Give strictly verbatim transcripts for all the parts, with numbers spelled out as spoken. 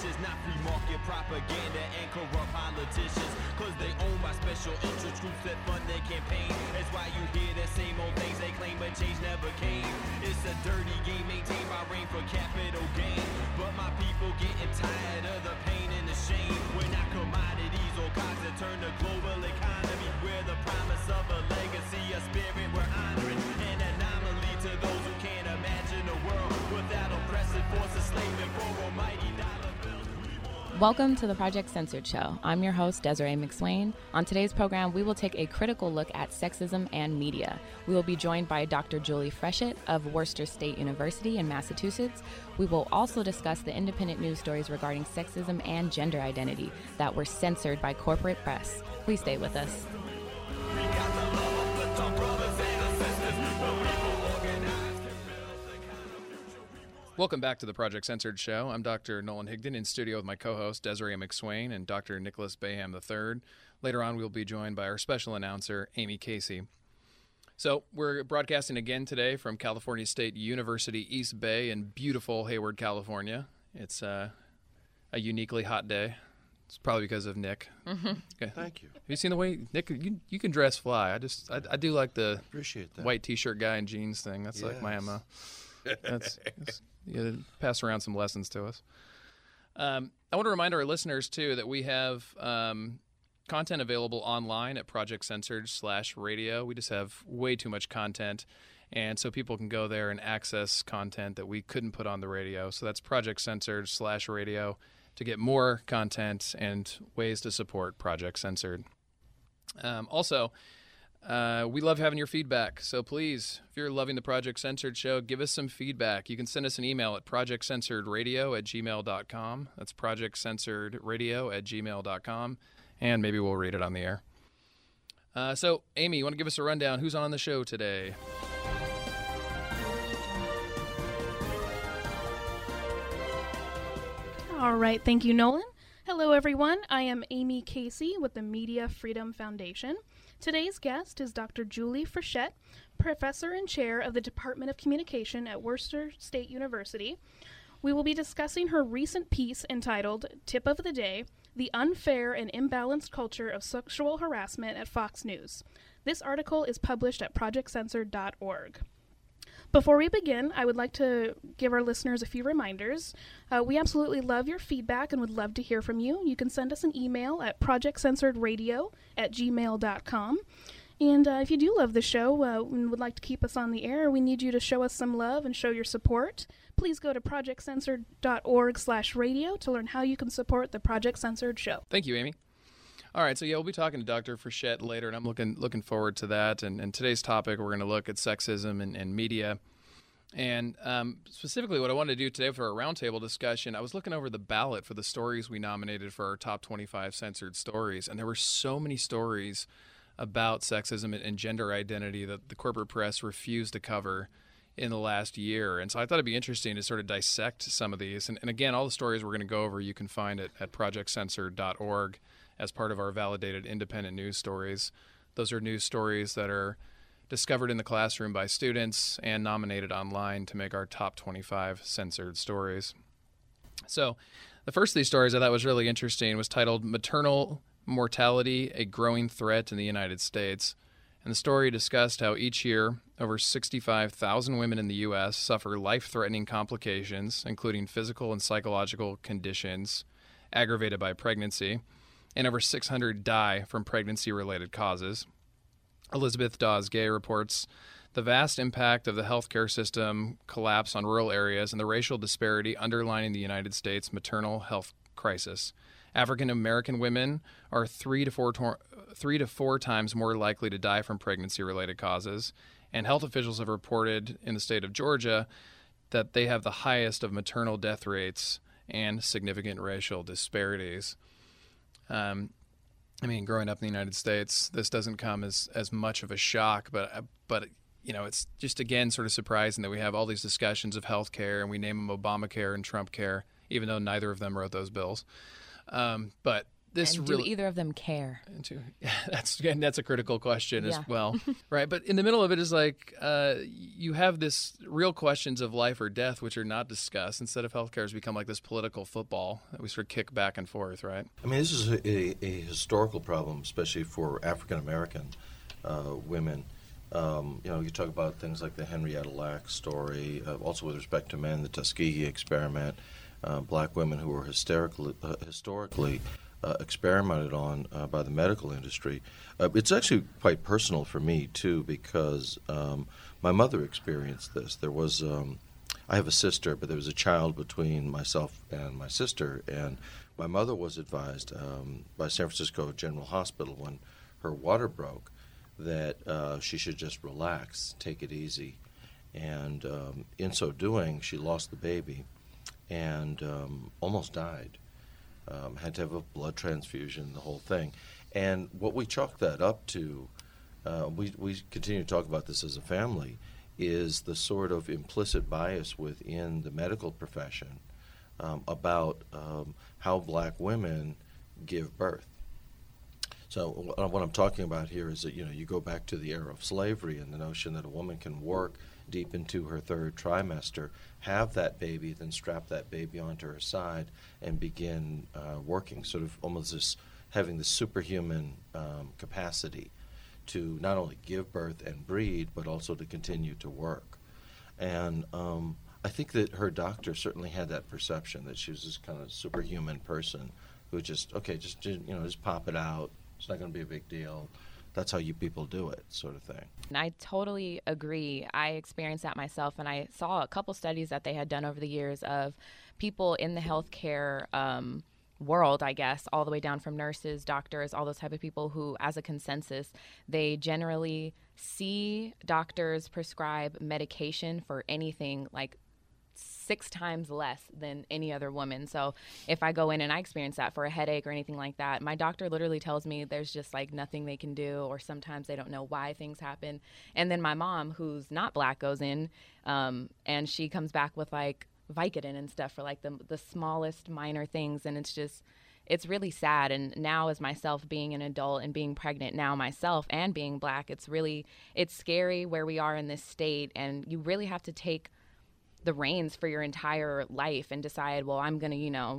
vicious, not free market propaganda and corrupt politicians, cause they owned by special interest groups that fund their campaign. That's why you hear the same old things they claim, but change never came. It's a dirty game maintained by rain for capital gain, but my people getting tired of the pain and the shame. We're not commodities or cogs that turn the global economy. We're the promise of a legacy, a spirit we're honoring, an anomaly to those who can't imagine a world without oppressive forces slaving for almighty dollar bills. Welcome to the Project Censored Show. I'm your host, Desiree McSwain. On today's program, we will take a critical look at sexism and media. We will be joined by Doctor Julie Frechette of Worcester State University in Massachusetts. We will also discuss the independent news stories regarding sexism and gender identity that were censored by corporate press. Please stay with us. Welcome back to the Project Censored Show. I'm Doctor Nolan Higdon in studio with my co-host Desiree McSwain and Doctor Nicholas Bayham the third. Later on, we'll be joined by our special announcer, Amy Casey. So we're broadcasting again today from California State University, East Bay in beautiful Hayward, California. It's uh, a uniquely hot day. It's probably because of Nick. Mm-hmm. Okay. Thank you. Have you seen the way, Nick, you, you can dress fly. I just, I, I do like the Appreciate that. white t-shirt guy and jeans thing. That's like my Yes. M O. That's, that's you pass around some lessons to us. Um, I want to remind our listeners, too, that we have um, content available online at Project Censored slash radio. We just have way too much content, and so people can go there and access content that we couldn't put on the radio. So that's Project Censored slash radio to get more content and ways to support Project Censored. Um, also, Uh, we love having your feedback, so please, if you're loving the Project Censored Show, give us some feedback. You can send us an email at project censored radio at gmail dot com. That's project censored radio at gmail dot com, and maybe we'll read it on the air. Uh, so, Amy, you want to give us a rundown? Who's on the show today? All right, thank you, Nolan. Hello, everyone. I am Amy Casey with the Media Freedom Foundation. Today's guest is Doctor Julie Frechette, Professor and Chair of the Department of Communication at Worcester State University. We will be discussing her recent piece entitled Tip of the Day, The Unfair and Imbalanced Culture of Sexual Harassment at Fox News. This article is published at project censored dot org. Before we begin, I would like to give our listeners a few reminders. Uh, we absolutely love your feedback and would love to hear from you. You can send us an email at project censored radio at gmail dot com. And uh, if you do love the show uh, and would like to keep us on the air, we need you to show us some love and show your support. Please go to project censored dot org slash radio to learn how you can support the Project Censored Show. Thank you, Amy. All right, so yeah, we'll be talking to Doctor Frechette later, and I'm looking looking forward to that. And, and today's topic, we're going to look at sexism and, and media. And um, specifically what I wanted to do today for a roundtable discussion, I was looking over the ballot for the stories we nominated for our top twenty-five censored stories, and there were so many stories about sexism and gender identity that the corporate press refused to cover in the last year. And so I thought it'd be interesting to sort of dissect some of these. And, and again, all the stories we're going to go over, you can find it at project censored dot org as part of our validated independent news stories. Those are news stories that are discovered in the classroom by students and nominated online to make our top twenty-five censored stories. So the first of these stories I thought was really interesting was titled Maternal Mortality, a Growing Threat in the United States. And the story discussed how each year over sixty-five thousand women in the U S suffer life-threatening complications, including physical and psychological conditions aggravated by pregnancy, and over six hundred die from pregnancy-related causes. Elizabeth Dawes Gay reports the vast impact of the healthcare system collapse on rural areas and the racial disparity underlining the United States maternal health crisis. African American women are three to four tor- three to four times more likely to die from pregnancy-related causes, and health officials have reported in the state of Georgia that they have the highest of maternal death rates and significant racial disparities. Um, I mean, growing up in the United States, this doesn't come as, as much of a shock, but but you know, it's just again sort of surprising that we have all these discussions of health care and we name them Obamacare and Trump care, even though neither of them wrote those bills. Um, but this and really, do either of them care? That's and that's a critical question Yeah. as well, right? But in the middle of it is like uh, you have this real questions of life or death, which are not discussed. Instead of healthcare has become like this political football that we sort of kick back and forth, right? I mean, this is a, a, a historical problem, especially for African American uh, women. Um, you know, you talk about things like the Henrietta Lacks story, uh, also with respect to men, the Tuskegee experiment, uh, black women who were hysterically, uh, historically uh, experimented on uh, by the medical industry. Uh, it's actually quite personal for me, too, because um, my mother experienced this. There was, um, I have a sister, but there was a child between myself and my sister, and my mother was advised um, by San Francisco General Hospital when her water broke that uh, she should just relax, take it easy. And um, in so doing, she lost the baby and um, almost died. Um, had to have a blood transfusion, the whole thing. And what we chalk that up to, uh, we, we continue to talk about this as a family, is the sort of implicit bias within the medical profession um, about um, how black women give birth. So what I'm talking about here is that, you know, you go back to the era of slavery and the notion that a woman can work deep into her third trimester, have that baby, then strap that baby onto her side and begin uh, working, sort of almost this, having the superhuman um, capacity to not only give birth and breed, but also to continue to work. And um, I think that her doctor certainly had that perception that she was this kind of superhuman person who just, okay, just, you know, just pop it out. It's not going to be a big deal. That's how you people do it, sort of thing. And I totally agree. I experienced that myself, and I saw a couple studies that they had done over the years of people in the healthcare um, world, I guess, all the way down from nurses, doctors, all those type of people who, as a consensus, they generally see doctors prescribe medication for anything like six times less than any other woman. So if I go in and I experience that for a headache or anything like that, my doctor literally tells me there's just like nothing they can do, or sometimes they don't know why things happen. And then my mom, who's not black, goes in um, and she comes back with like Vicodin and stuff for like the the smallest minor things. And it's just, it's really sad. And now, as myself being an adult and being pregnant now myself and being black, it's really, it's scary where we are in this state. And you really have to take the reins for your entire life and decide, well, I'm going to, you know,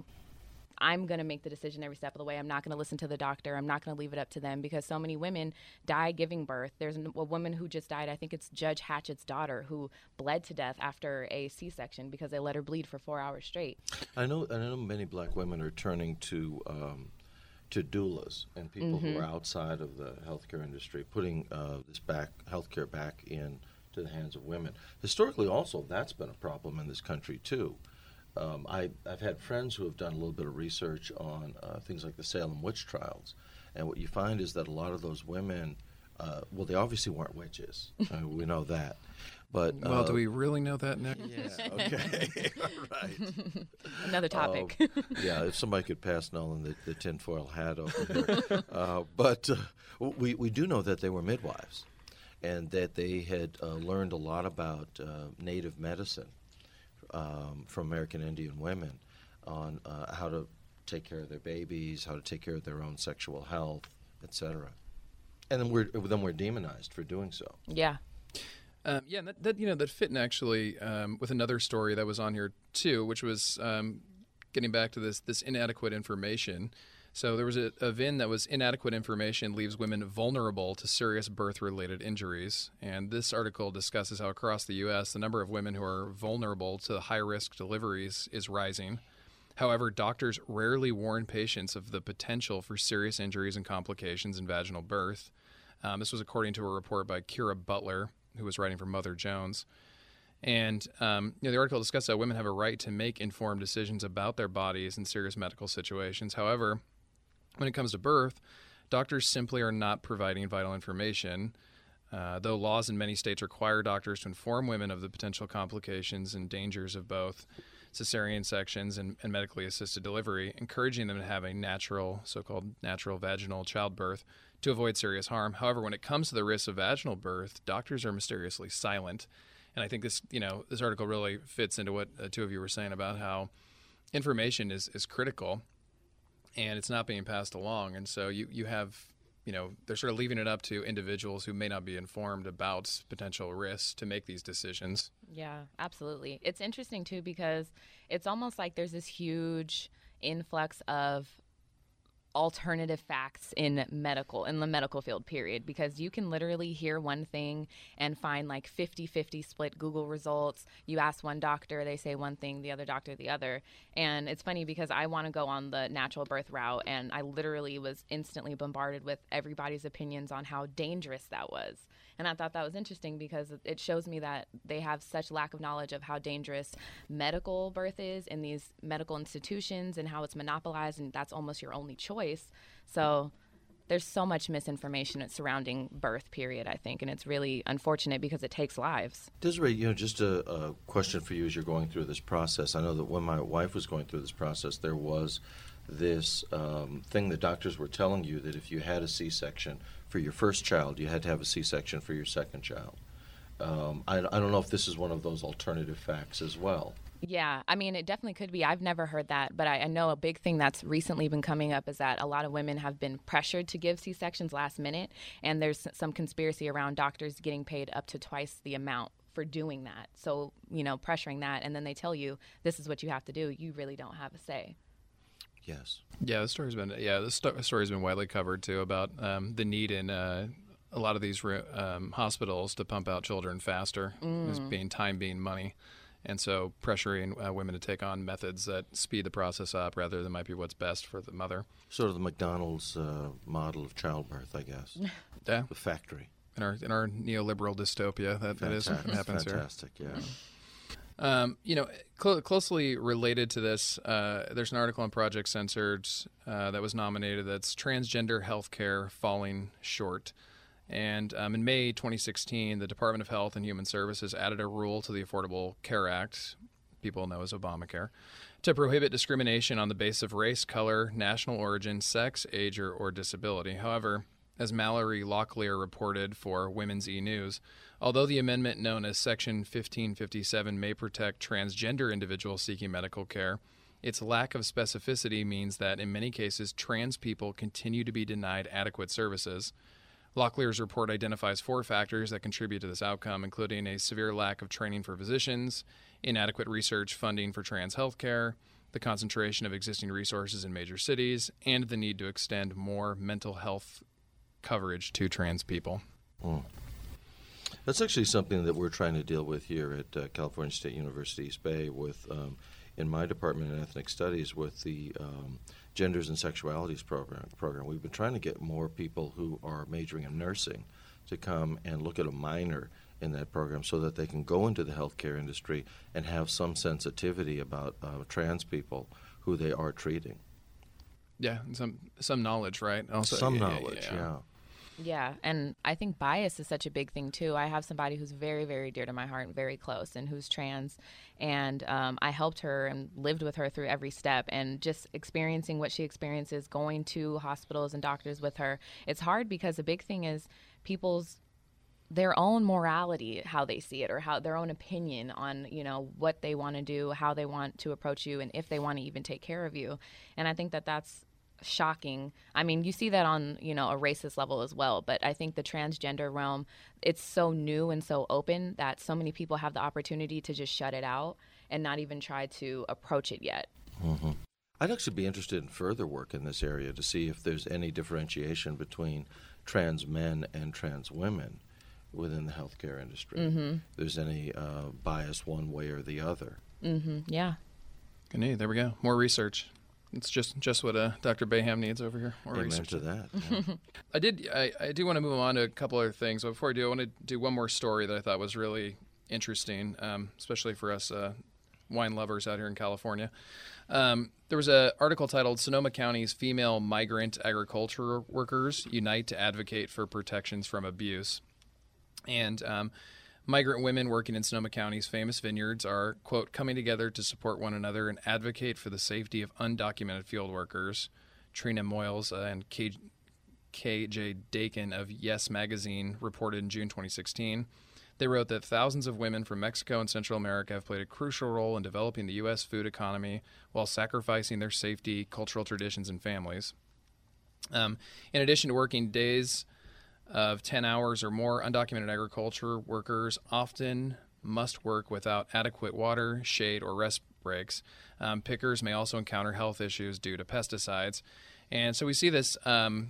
I'm going to make the decision every step of the way. I'm not going to listen to the doctor. I'm not going to leave it up to them, because so many women die giving birth. There's a woman who just died, I think it's Judge Hatchett's daughter, who bled to death after a C-section because they let her bleed for four hours straight. I know I know many black women are turning to um, to doulas and people Mm-hmm. who are outside of the healthcare industry, putting uh, this back healthcare back in to the hands of women. Historically, also, that's been a problem in this country, too. Um, I, I've had friends who have done a little bit of research on uh, things like the Salem witch trials, and what you find is that a lot of those women, uh, well, they obviously weren't witches. uh, we know that. But Well, uh, do we really know that, Nick? Yeah, okay. Right. Another topic. Uh, yeah, if somebody could pass Nolan the, the tinfoil hat over here. uh, but uh, we, we do know that they were midwives, and that they had uh, learned a lot about uh, native medicine um, from American Indian women on uh, how to take care of their babies, how to take care of their own sexual health, et cetera. And then we're then we're demonized for doing so. Yeah. Um, yeah, and that, that you know that fit in actually um, with another story that was on here too, which was um, getting back to this this inadequate information. So there was a, a V I N that was inadequate information leaves women vulnerable to serious birth-related injuries. And this article discusses how across the U S the number of women who are vulnerable to high-risk deliveries is rising. However, doctors rarely warn patients of the potential for serious injuries and complications in vaginal birth. Um, this was according to a report by Kira Butler, who was writing for Mother Jones. And um, you know, the article discussed how women have a right to make informed decisions about their bodies in serious medical situations. However, when it comes to birth, doctors simply are not providing vital information. Uh, though laws in many states require doctors to inform women of the potential complications and dangers of both cesarean sections and, and medically assisted delivery, encouraging them to have a natural, so-called natural vaginal childbirth to avoid serious harm. However, when it comes to the risks of vaginal birth, doctors are mysteriously silent. And I think this, you know, this article really fits into what the two of you were saying about how information is, is critical. and it's not being passed along. And so you, you have, you know, they're sort of leaving it up to individuals who may not be informed about potential risks to make these decisions. Yeah, absolutely. It's interesting, too, because it's almost like there's this huge influx of alternative facts in medical, in the medical field, period, because you can literally hear one thing and find like fifty-fifty split Google results. You ask one doctor, they say one thing, the other doctor the other. And it's funny because I want to go on the natural birth route, and I literally was instantly bombarded with everybody's opinions on how dangerous that was. And I thought that was interesting because it shows me that they have such lack of knowledge of how dangerous medical birth is in these medical institutions and how it's monopolized, and that's almost your only choice. So there's so much misinformation surrounding birth, period, I think, and it's really unfortunate because it takes lives. Desiree, you know, just a, a question for you as you're going through this process. I know that when my wife was going through this process, there was this um, thing that doctors were telling you that if you had a C-section for your first child, you had to have a C-section for your second child. Um, I, I don't know if this is one of those alternative facts as well. Yeah, I mean, it definitely could be. I've never heard that, but I, I know a big thing that's recently been coming up is that a lot of women have been pressured to give C-sections last minute, and there's some conspiracy around doctors getting paid up to twice the amount for doing that. So, you know, pressuring that, and then they tell you, this is what you have to do. You really don't have a say. Yes. Yeah, the story's been yeah the sto- story's been widely covered too about um, the need in uh, a lot of these re- um, hospitals to pump out children faster, mm. as being time being money, and so pressuring uh, women to take on methods that speed the process up rather than might be what's best for the mother. Sort of the McDonald's uh, model of childbirth, I guess. Yeah, the factory in our in our neoliberal dystopia that, that is what happens fantastic, here. Fantastic, yeah. Um, you know, cl- closely related to this, uh, there's an article on Project Censored uh, that was nominated that's Transgender Healthcare Falling Short. And um, in May twenty sixteen, the Department of Health and Human Services added a rule to the Affordable Care Act, people know as Obamacare, to prohibit discrimination on the basis of race, color, national origin, sex, age, or, or disability. However, as Mallory Locklear reported for Women's E-News, although the amendment known as Section fifteen fifty-seven may protect transgender individuals seeking medical care, its lack of specificity means that in many cases trans people continue to be denied adequate services. Locklear's report identifies four factors that contribute to this outcome, including a severe lack of training for physicians, inadequate research funding for trans health care, the concentration of existing resources in major cities, and the need to extend more mental health coverage to trans people. Mm. That's actually something that we're trying to deal with here at uh, California State University East Bay with, um, in my department in ethnic studies, with the um, Genders and Sexualities program, program. We've been trying to get more people who are majoring in nursing to come and look at a minor in that program so that they can go into the healthcare industry and have some sensitivity about uh, trans people who they are treating. Yeah, and some some knowledge, right? Also, some yeah, knowledge, yeah. yeah. Yeah, and I think bias is such a big thing, too. I have somebody who's very, very dear to my heart, very close, and who's trans, and um, I helped her and lived with her through every step, and just experiencing what she experiences, going to hospitals and doctors with her, it's hard because the big thing is people's their own morality, how they see it, or how their own opinion on, you know, what they want to do, how they want to approach you, and if they want to even take care of you. And I think that that's shocking. I mean, you see that on, you know, a racist level as well, but I think the transgender realm, it's so new and so open that so many people have the opportunity to just shut it out and not even try to approach it yet. Mm-hmm. I'd actually be interested in further work in this area to see if there's any differentiation between trans men and trans women within the healthcare industry. Mm-hmm. There's any uh, bias one way or the other. Mm-hmm. Yeah. Good. There we go. More research. It's just just what uh, Doctor Bayham needs over here. More Amen research to that. Yeah. I did. I, I do want to move on to a couple other things. But before I do, I want to do one more story that I thought was really interesting, um, especially for us uh, wine lovers out here in California. Um, there was an article titled "Sonoma County's Female Migrant Agriculture Workers Unite to Advocate for Protections from Abuse." And um, migrant women working in Sonoma County's famous vineyards are, quote, coming together to support one another and advocate for the safety of undocumented field workers. Trina Moyles uh, and K. K J Dakin of Yes Magazine reported in June twenty sixteen. They wrote that thousands of women from Mexico and Central America have played a crucial role in developing the U S food economy while sacrificing their safety, cultural traditions, and families. Um, in addition to working days of ten hours or more, undocumented agriculture workers often must work without adequate water, shade, or rest breaks. Um, pickers may also encounter health issues due to pesticides. And so we see this um,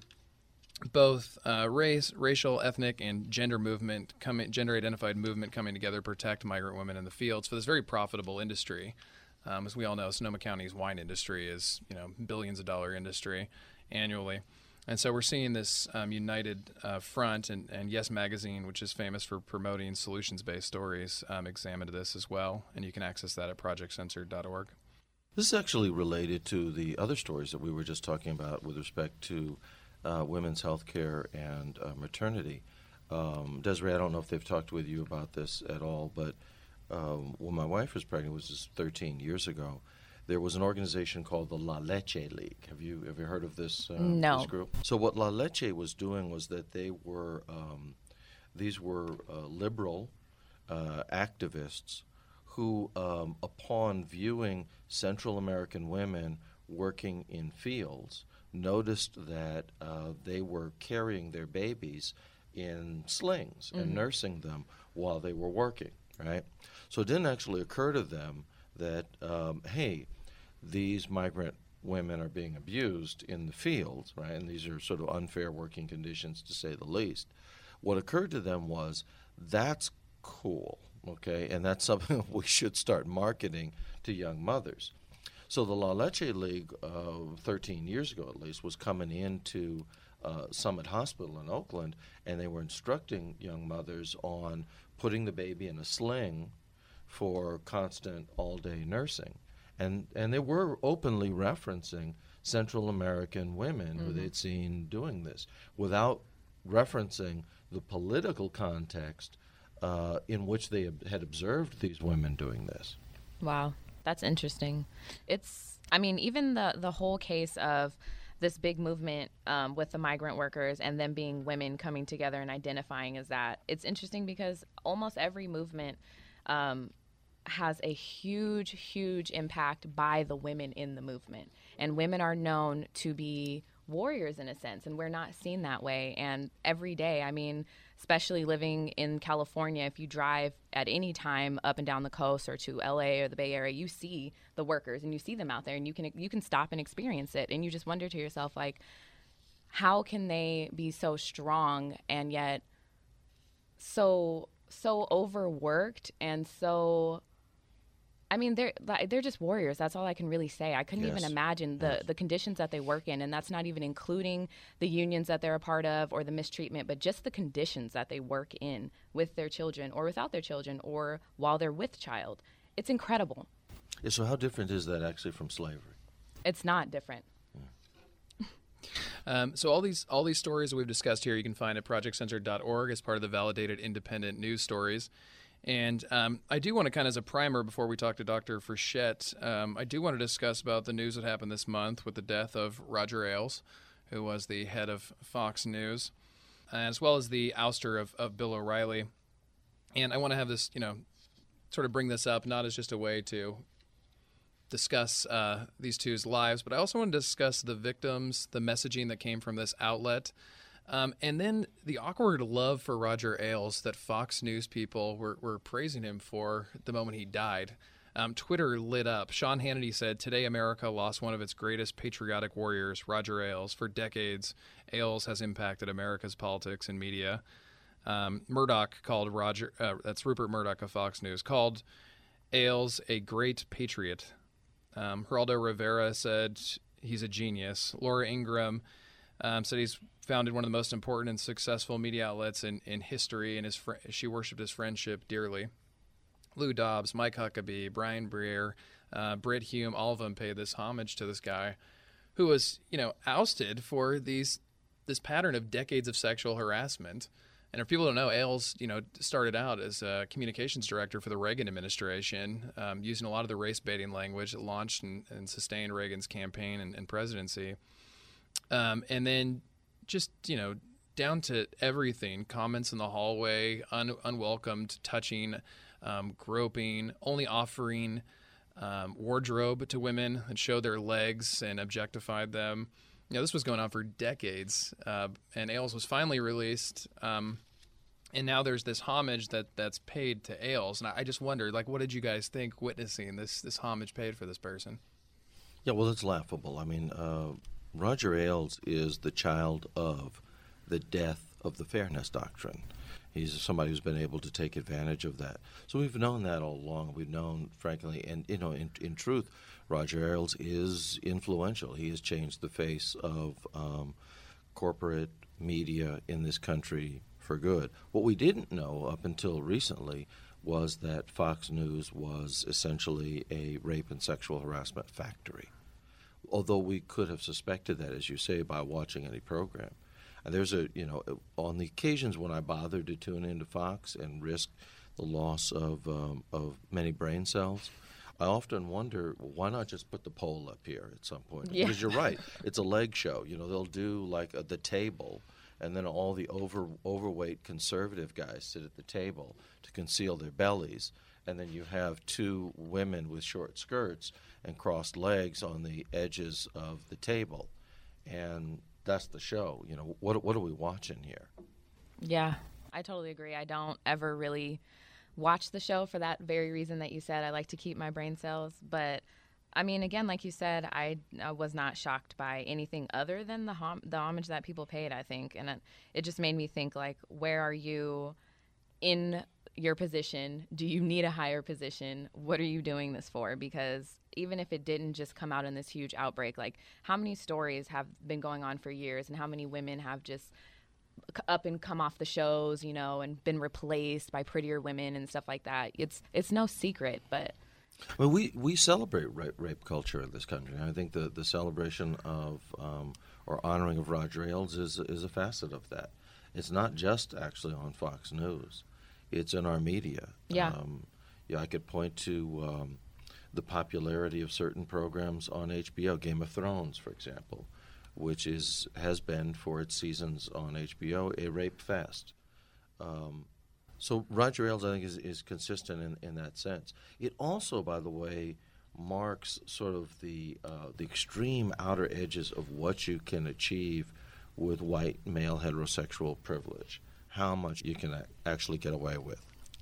both uh, race, racial, ethnic, and gender movement, coming, gender-identified movement coming together to protect migrant women in the fields for this very profitable industry. Um, as we all know, Sonoma County's wine industry is, you know, billions of dollar industry annually. And so we're seeing this um, united uh, front, and, and Yes Magazine, which is famous for promoting solutions-based stories, um, examined this as well, and you can access that at project censored dot org. This is actually related to the other stories that we were just talking about with respect to uh, women's health care and uh, maternity. Um, Desiree, I don't know if they've talked with you about this at all, but um, when my wife was pregnant, which was thirteen years ago, there was an organization called the La Leche League. Have you ever heard of this, uh, no. this group? So what La Leche was doing was that they were, um, these were uh, liberal uh, activists who, um, upon viewing Central American women working in fields, noticed that uh, they were carrying their babies in slings mm-hmm. and nursing them while they were working, right? So it didn't actually occur to them that, um, hey, these migrant women are being abused in the fields, right? And these are sort of unfair working conditions, to say the least. What occurred to them was, that's cool, okay? And that's something we should start marketing to young mothers. So the La Leche League, uh, thirteen years ago at least, was coming into uh, Summit Hospital in Oakland, and they were instructing young mothers on putting the baby in a sling for constant all-day nursing. And and they were openly referencing Central American women mm-hmm. who they'd seen doing this, without referencing the political context uh, in which they had observed these women doing this. Wow, that's interesting. It's, I mean, even the, the whole case of this big movement um, with the migrant workers and them being women coming together and identifying as that, it's interesting because almost every movement um, has a huge, huge impact by the women in the movement. And women are known to be warriors in a sense, and we're not seen that way. And every day, I mean, especially living in California, if you drive at any time up and down the coast or to L A or the Bay Area, you see the workers and you see them out there, and you can you can stop and experience it. And you just wonder to yourself, like, how can they be so strong and yet so so overworked and so, I mean, they're they're just warriors. That's all I can really say. I couldn't yes. even imagine the, yes. the conditions that they work in, and that's not even including the unions that they're a part of or the mistreatment, but just the conditions that they work in with their children or without their children or while they're with child. It's incredible. Yeah, so how different is that actually from slavery? It's not different. Um, so all these all these stories that we've discussed here, you can find at project censored dot org as part of the validated independent news stories. And um, I do want to kind of, as a primer before we talk to Doctor Frechette, um, I do want to discuss about the news that happened this month with the death of Roger Ailes, who was the head of Fox News, as well as the ouster of, of Bill O'Reilly. And I want to have this, you know, sort of bring this up, not as just a way to discuss uh, these two's lives, but I also want to discuss the victims, the messaging that came from this outlet, Um, and then the awkward love for Roger Ailes that Fox News people were, were praising him for the moment he died. Um, Twitter lit up. Sean Hannity said, "Today America lost one of its greatest patriotic warriors, Roger Ailes. For decades, Ailes has impacted America's politics and media." Um, Murdoch called Roger, uh, that's Rupert Murdoch of Fox News, called Ailes a great patriot. Um, Geraldo Rivera said he's a genius. Laura Ingraham um, said he's founded one of the most important and successful media outlets in, in history, and his fr- she worshipped his friendship dearly. Lou Dobbs, Mike Huckabee, Brian Breer, uh, Britt Hume, all of them paid this homage to this guy who was, you know, ousted for these this pattern of decades of sexual harassment. And if people don't know, Ailes, you know, started out as a communications director for the Reagan administration, um, using a lot of the race-baiting language that launched and, and sustained Reagan's campaign and, and presidency. Um, and then just, you know, down to everything, comments in the hallway, un- unwelcomed touching, um, groping, only offering um, wardrobe to women and showed their legs and objectified them. You know, this was going on for decades, uh, and Ailes was finally released, um, and now there's this homage that, that's paid to Ailes. And I, I just wondered, like, what did you guys think witnessing this this homage paid for this person? Yeah, well, it's laughable. I mean, uh, Roger Ailes is the child of the death of the fairness doctrine. He's somebody who's been able to take advantage of that. So we've known that all along. We've known, frankly, and, you know, in, in truth, Roger Ailes is influential. He has changed the face of um, corporate media in this country for good. What we didn't know up until recently was that Fox News was essentially a rape and sexual harassment factory, although we could have suspected that, as you say, by watching any program. And there's a, you know, on the occasions when I bothered to tune into Fox and risk the loss of um, of many brain cells, I often wonder, why not just put the poll up here at some point? Yeah. Because you're right, it's a leg show. You know, they'll do like a, the table, and then all the over overweight conservative guys sit at the table to conceal their bellies, and then you have two women with short skirts and crossed legs on the edges of the table, and that's the show. You know, what what are we watching here? Yeah, I totally agree. I don't ever really watch the show for that very reason that you said. I like to keep my brain cells. But, I mean, again, like you said, I, I was not shocked by anything other than the hom- the homage that people paid, I think. And it, it just made me think, like, where are you in your position? Do you need a higher position? What are you doing this for? Because even if it didn't just come out in this huge outbreak, like, how many stories have been going on for years, and how many women have just up and come off the shows, you know, and been replaced by prettier women and stuff like that? It's it's no secret, but well, we we celebrate rape, rape culture in this country. I think the, the celebration of um, or honoring of Roger Ailes is is a facet of that. It's not just actually on Fox News; it's in our media. Yeah. Um, yeah, I could point to um, the popularity of certain programs on H B O, Game of Thrones, for example, which is has been for its seasons on H B O a rape fest. Um, so Roger Ailes, I think, is, is consistent in, in that sense. It also, by the way, marks sort of the uh, the extreme outer edges of what you can achieve with white male heterosexual privilege, how much you can a- actually get away with.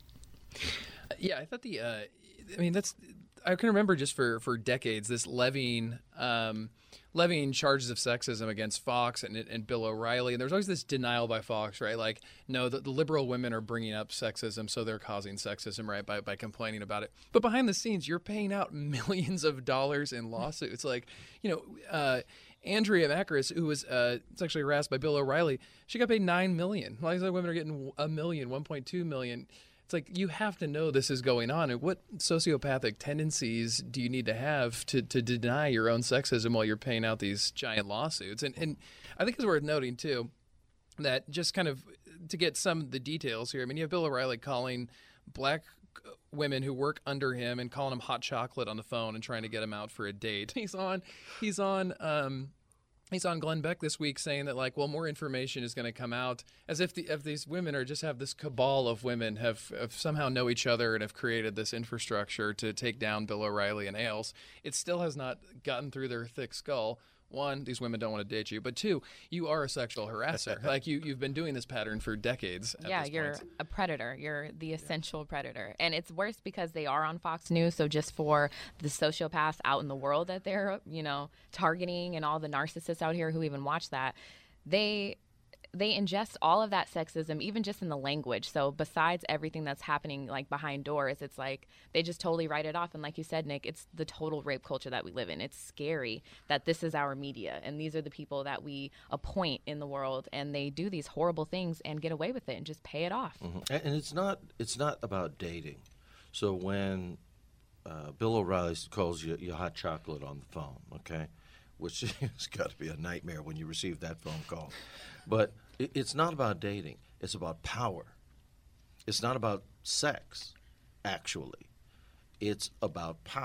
Yeah, I thought the, uh, I mean, that's, I can remember just for, for decades, this levying, um, levying charges of sexism against Fox and, and Bill O'Reilly. And there's always this denial by Fox, right? Like, no, the, the liberal women are bringing up sexism, so they're causing sexism, right, by, by complaining about it. But behind the scenes, you're paying out millions of dollars in lawsuits. Like, you know, uh, Andrea Macris, who was uh, sexually harassed by Bill O'Reilly, she got paid nine million dollars. All these other women are getting a million, one point two million dollars. It's like, you have to know this is going on. And what sociopathic tendencies do you need to have to, to deny your own sexism while you're paying out these giant lawsuits? And, and I think it's worth noting, too, that just kind of to get some of the details here, I mean, you have Bill O'Reilly calling black women who work under him and calling them hot chocolate on the phone and trying to get them out for a date. He's on, he's on, um, He's on Glenn Beck this week saying that, like, well, more information is going to come out, as if the if these women are just have this cabal of women have, have somehow know each other and have created this infrastructure to take down Bill O'Reilly and Ailes. It still has not gotten through their thick skull. One, these women don't want to date you, but two, you are a sexual harasser. Like, you, you've been doing this pattern for decades. At yeah, this you're point. a predator. You're the essential yeah. predator. And it's worse because they are on Fox News. So just for the sociopaths out in the world that they're, you know, targeting, and all the narcissists out here who even watch that, they they ingest all of that sexism, even just in the language. So besides everything that's happening, like, behind doors, it's like they just totally write it off. And like you said, Nick, it's the total rape culture that we live in. It's scary that this is our media, and these are the people that we appoint in the world, and they do these horrible things and get away with it and just pay it off. Mm-hmm. And it's not it's not about dating. So when uh, Bill O'Reilly calls you, you hot chocolate on the phone, okay, which has got to be a nightmare when you receive that phone call. But it, it's not about dating. It's about power. It's not about sex, actually. It's about power.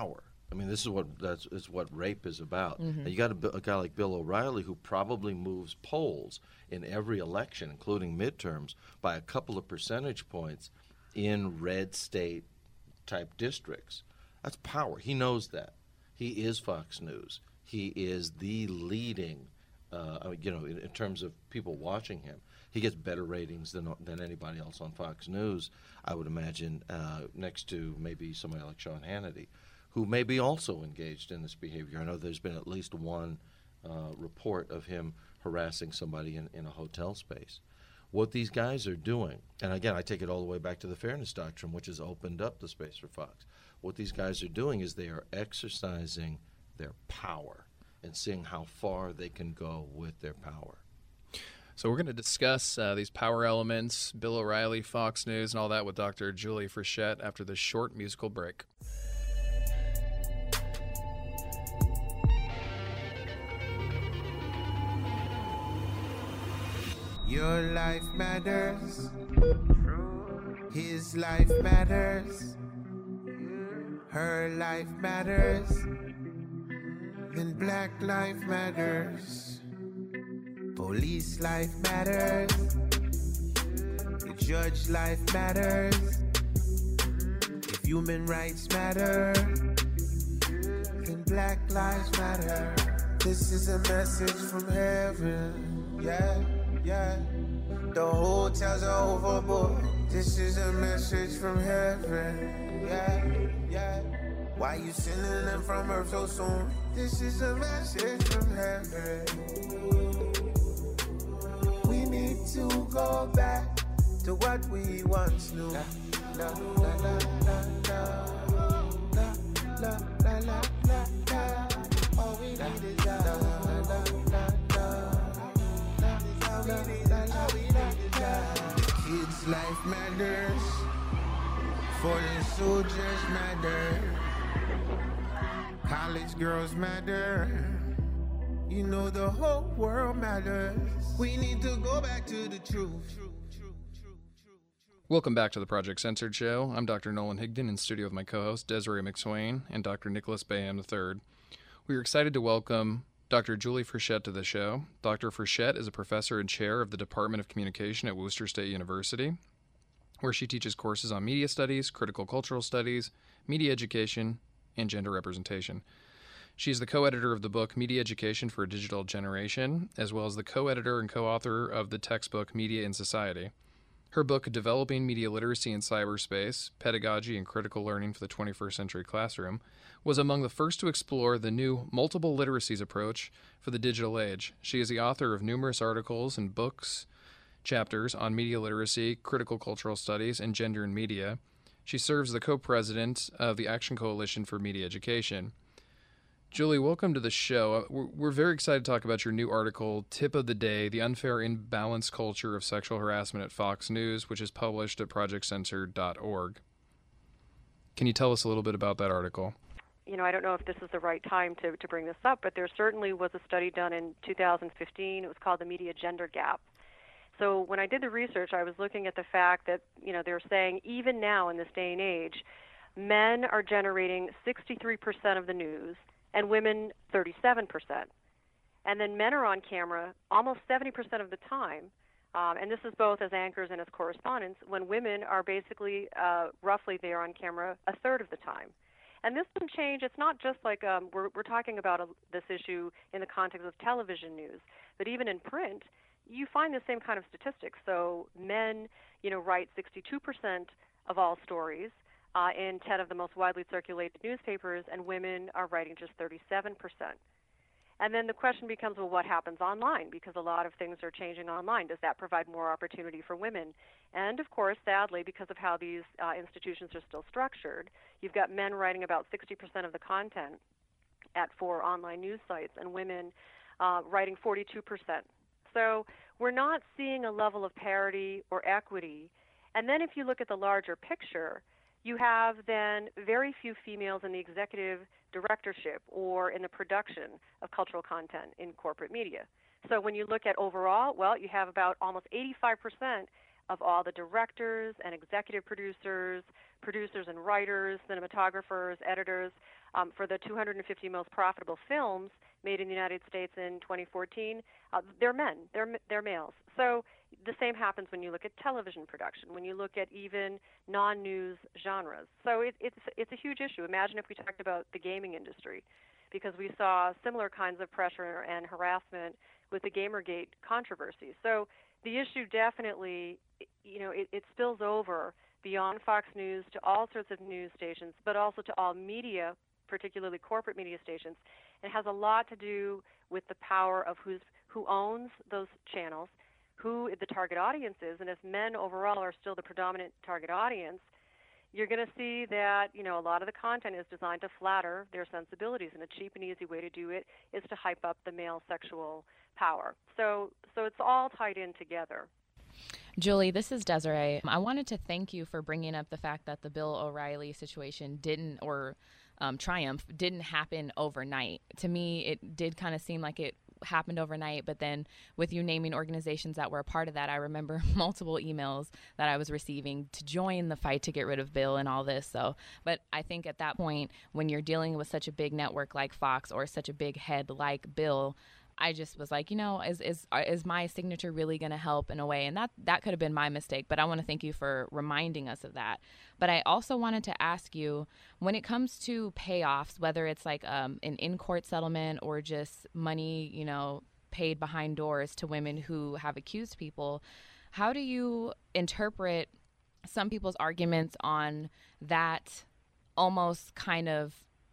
I mean, this is what that's is what rape is about. Mm-hmm. And you got a, a guy like Bill O'Reilly who probably moves polls in every election, including midterms, by a couple of percentage points in red state type districts. That's power. He knows that. He is Fox News. He is the leading, uh, you know, in, in terms of people watching him. He gets better ratings than than anybody else on Fox News, I would imagine, uh, next to maybe somebody like Sean Hannity, who may be also engaged in this behavior. I know there's been at least one uh, report of him harassing somebody in, in a hotel space. What these guys are doing, and again, I take it all the way back to the Fairness Doctrine, which has opened up the space for Fox. What these guys are doing is they are exercising their power and seeing how far they can go with their power. So we're going to discuss uh, these power elements, Bill O'Reilly, Fox News, and all that with Doctor Julie Frechette after this short musical break. Your life matters. His life matters. Her life matters. Then Black life matters. Police life matters. The judge life matters. If human rights matter, then Black lives matter. This is a message from heaven. Yeah. Yeah, the hotels are overboard. This is a message from heaven. Yeah, yeah. Why you sending them from earth so soon? This is a message from heaven. We need to go back to what we once knew. La, la, la, la, la, la, la, la, la, la, la. All we need is la, la, la, la, la. Kids' life matters, fallen soldiers matter, college girls matter, you know the whole world matters. We need to go back to the truth. Welcome back to the Project Censored Show. I'm Doctor Nolan Higdon in studio with my co-host Desiree McSwain and Doctor Nicholas Bayham the third. We are excited to welcome Doctor Julie Frechette to the show. Doctor Frechette is a professor and chair of the Department of Communication at Worcester State University, where she teaches courses on media studies, critical cultural studies, media education, and gender representation. She is the co-editor of the book Media Education for a Digital Generation, as well as the co-editor and co-author of the textbook Media in Society. Her book, Developing Media Literacy in Cyberspace, Pedagogy and Critical Learning for the twenty-first Century Classroom, was among the first to explore the new multiple literacies approach for the digital age. She is the author of numerous articles and books, chapters on media literacy, critical cultural studies, and gender in media. She serves as the co-president of the Action Coalition for Media Education. Julie, welcome to the show. We're, we're very excited to talk about your new article, Tip of the Day, The Unfair Imbalanced Culture of Sexual Harassment at Fox News, which is published at project censored dot org. Can you tell us a little bit about that article? You know, I don't know if this is the right time to, to bring this up, but there certainly was a study done in two thousand fifteen. It was called the Media Gender Gap. So when I did the research, I was looking at the fact that, you know, they're saying even now in this day and age, men are generating sixty-three percent of the news and women thirty-seven percent. And then men are on camera almost seventy percent of the time, um, and this is both as anchors and as correspondents, when women are basically uh, roughly there on camera a third of the time. And this can change. It's not just like um, we're, we're talking about a, this issue in the context of television news, but even in print, you find the same kind of statistics. So men, you know, write sixty-two percent of all stories uh, in ten of the most widely circulated newspapers, and women are writing just thirty-seven percent. And then the question becomes, well, what happens online? Because a lot of things are changing online. Does that provide more opportunity for women? And, of course, sadly, because of how these uh, institutions are still structured, you've got men writing about sixty percent of the content at four online news sites and women uh, writing forty-two percent. So we're not seeing a level of parity or equity. And then if you look at the larger picture, you have then very few females in the executive directorship or in the production of cultural content in corporate media. So when you look at overall, well, you have about almost eighty-five percent of all the directors and executive producers, producers and writers, cinematographers, editors, um, for the two hundred fifty most profitable films made in the United States in twenty fourteen, uh, they're men, they're, they're males. So the same happens when you look at television production, when you look at even non-news genres. So it, it's, it's a huge issue. Imagine if we talked about the gaming industry, because we saw similar kinds of pressure and harassment with the Gamergate controversy. So the issue definitely, you know, it, it spills over beyond Fox News to all sorts of news stations, but also to all media, particularly corporate media stations. It has a lot to do with the power of who's, who owns those channels, who the target audience is, and if men overall are still the predominant target audience, you're going to see that, you know, a lot of the content is designed to flatter their sensibilities, and a cheap and easy way to do it is to hype up the male sexual power. So, so it's all tied in together. Julie, this is Desiree. I wanted to thank you for bringing up the fact that the Bill O'Reilly situation didn't, or um, triumph, didn't happen overnight. To me, it did kind of seem like it happened overnight, but then with you naming organizations that were a part of that, I remember multiple emails that I was receiving to join the fight to get rid of Bill and all this. So, but I think at that point, when you're dealing with such a big network like Fox or such a big head like Bill, I just was like, you know, is is is my signature really going to help in a way? And that that could have been my mistake, but I want to thank you for reminding us of that. But I also wanted to ask you, when it comes to payoffs, whether it's like um, an in-court settlement or just money, you know, paid behind doors to women who have accused people, how do you interpret some people's arguments on that almost kind of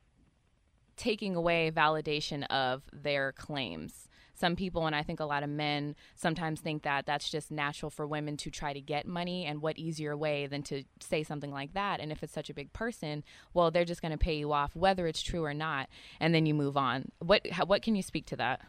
taking away validation of their claims? Some people, and I think a lot of men, sometimes think that that's just natural for women to try to get money, and what easier way than to say something like that. And if it's such a big person, well, they're just going to pay you off, whether it's true or not, and then you move on. What how, what can you speak to that?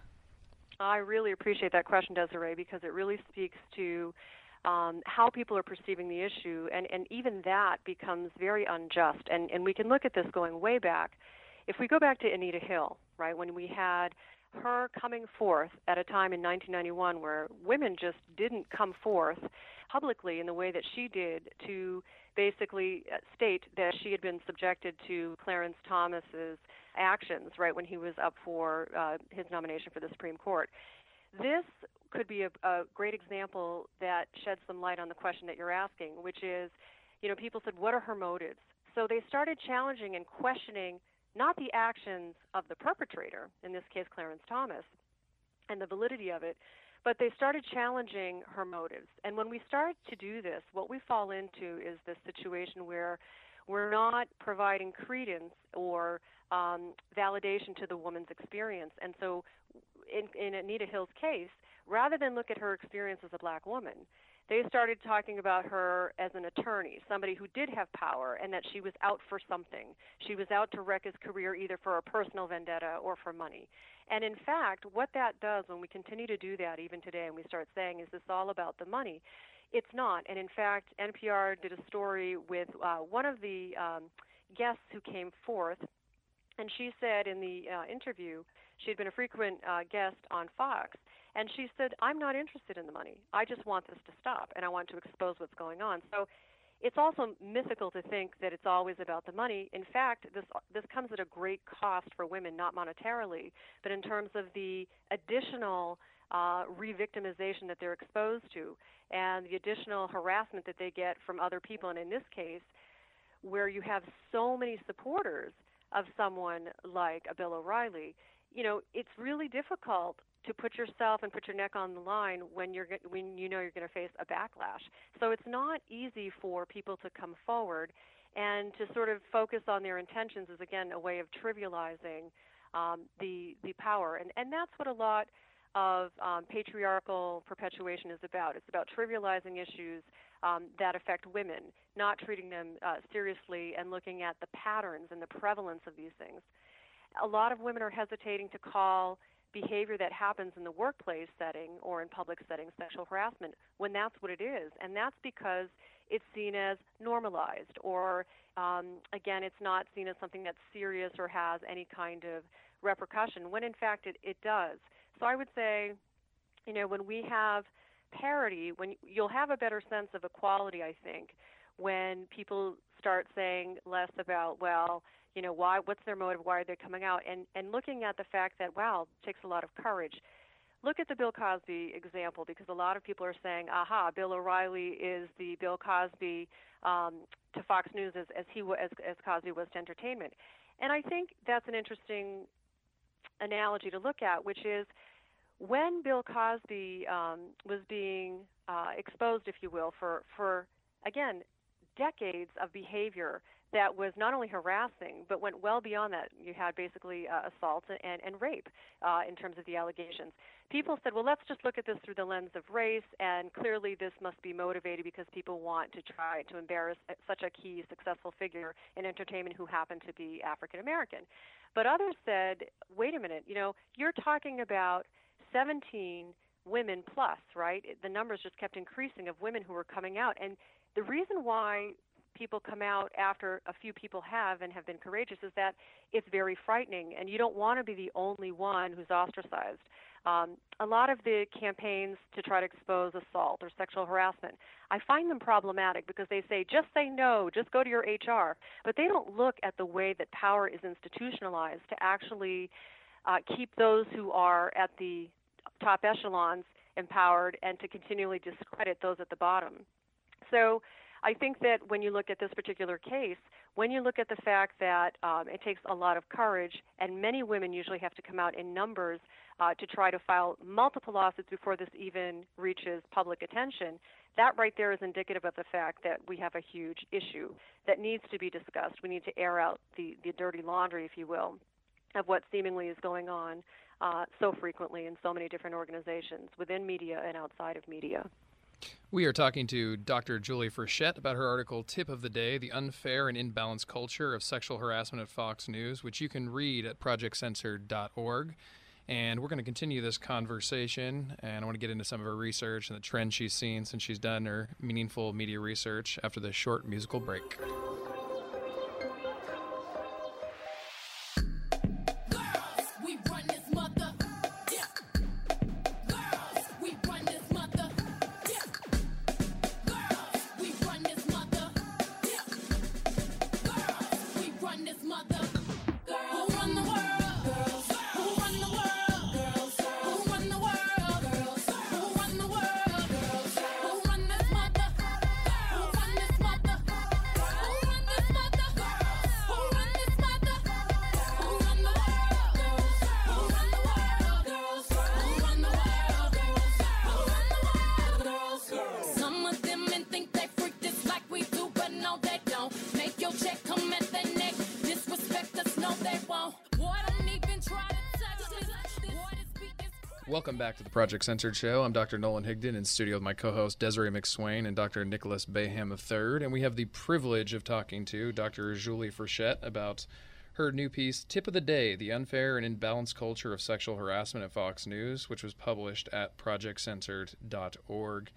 I really appreciate that question, Desiree, because it really speaks to um, how people are perceiving the issue, and, and even that becomes very unjust. And, and we can look at this going way back. If we go back to Anita Hill, right, when we had her coming forth at a time in nineteen ninety-one where women just didn't come forth publicly in the way that she did to basically state that she had been subjected to Clarence Thomas's actions, right, when he was up for uh, his nomination for the Supreme Court. This could be a, a great example that sheds some light on the question that you're asking, which is, you know, people said, what are her motives? So they started challenging and questioning not the actions of the perpetrator, in this case Clarence Thomas, and the validity of it, but they started challenging her motives. And when we start to do this, what we fall into is this situation where we're not providing credence or um, validation to the woman's experience. And so in, in Anita Hill's case, rather than look at her experience as a black woman, they started talking about her as an attorney, somebody who did have power, and that she was out for something. She was out to wreck his career either for a personal vendetta or for money. And in fact, what that does when we continue to do that even today and we start saying, is this all about the money? It's not. And in fact, N P R did a story with uh, one of the um, guests who came forth, and she said in the uh, interview, she had been a frequent uh, guest on Fox, and she said, I'm not interested in the money. I just want this to stop, and I want to expose what's going on. So it's also mythical to think that it's always about the money. In fact, this this comes at a great cost for women, not monetarily, but in terms of the additional uh, re-victimization that they're exposed to and the additional harassment that they get from other people. And in this case, where you have so many supporters of someone like a Bill O'Reilly, you know, it's really difficult to put yourself and put your neck on the line when you're when you know you're going to face a backlash. So it's not easy for people to come forward, and to sort of focus on their intentions is, again, a way of trivializing um, the the power. And, and that's what a lot of um, patriarchal perpetuation is about. It's about trivializing issues um, that affect women, not treating them uh, seriously and looking at the patterns and the prevalence of these things. A lot of women are hesitating to call behavior that happens in the workplace setting or in public settings sexual harassment when that's what it is. And that's because it's seen as normalized, or um, again, it's not seen as something that's serious or has any kind of repercussion, when in fact it, it does. So I would say, you know, when we have parity, when you'll have a better sense of equality, I think, when people start saying less about, well, you know, why, what's their motive, why are they coming out, and, and looking at the fact that, wow, it takes a lot of courage. Look at the Bill Cosby example, because a lot of people are saying, aha, Bill O'Reilly is the Bill Cosby um, to Fox News as, as he as, as Cosby was to entertainment. And I think that's an interesting analogy to look at, which is when Bill Cosby um, was being uh, exposed, if you will, for, for, again, decades of behavior that was not only harassing, but went well beyond that. You had basically uh, assault and, and rape uh, in terms of the allegations. People said, well, let's just look at this through the lens of race, and clearly this must be motivated because people want to try to embarrass such a key successful figure in entertainment who happened to be African American. But others said, wait a minute, you know, you're talking about seventeen women plus, right? The numbers just kept increasing of women who were coming out. And the reason why people come out after a few people have and have been courageous is that it's very frightening, and you don't want to be the only one who's ostracized. Um, a lot of the campaigns to try to expose assault or sexual harassment, I find them problematic because they say, just say no, just go to your H R. But they don't look at the way that power is institutionalized to actually uh, keep those who are at the top echelons empowered and to continually discredit those at the bottom. So I think that when you look at this particular case, when you look at the fact that um, it takes a lot of courage, and many women usually have to come out in numbers uh, to try to file multiple lawsuits before this even reaches public attention, that right there is indicative of the fact that we have a huge issue that needs to be discussed. We need to air out the, the dirty laundry, if you will, of what seemingly is going on uh, so frequently in so many different organizations within media and outside of media. We are talking to Doctor Julie Frechette about her article, Tip of the Day, The Unfair and Imbalanced Culture of Sexual Harassment at Fox News, which you can read at project censored dot org. And we're going to continue this conversation, and I want to get into some of her research and the trends she's seen since she's done her meaningful media research after this short musical break. Welcome back to the Project Censored Show. I'm Doctor Nolan Higdon in studio with my co-host Desiree McSwain and Doctor Nicholas Bayham the third, and we have the privilege of talking to Doctor Julie Frechette about her new piece, Tip of the Day, The Unfair and Imbalanced Culture of Sexual Harassment at Fox News, which was published at project censored dot org.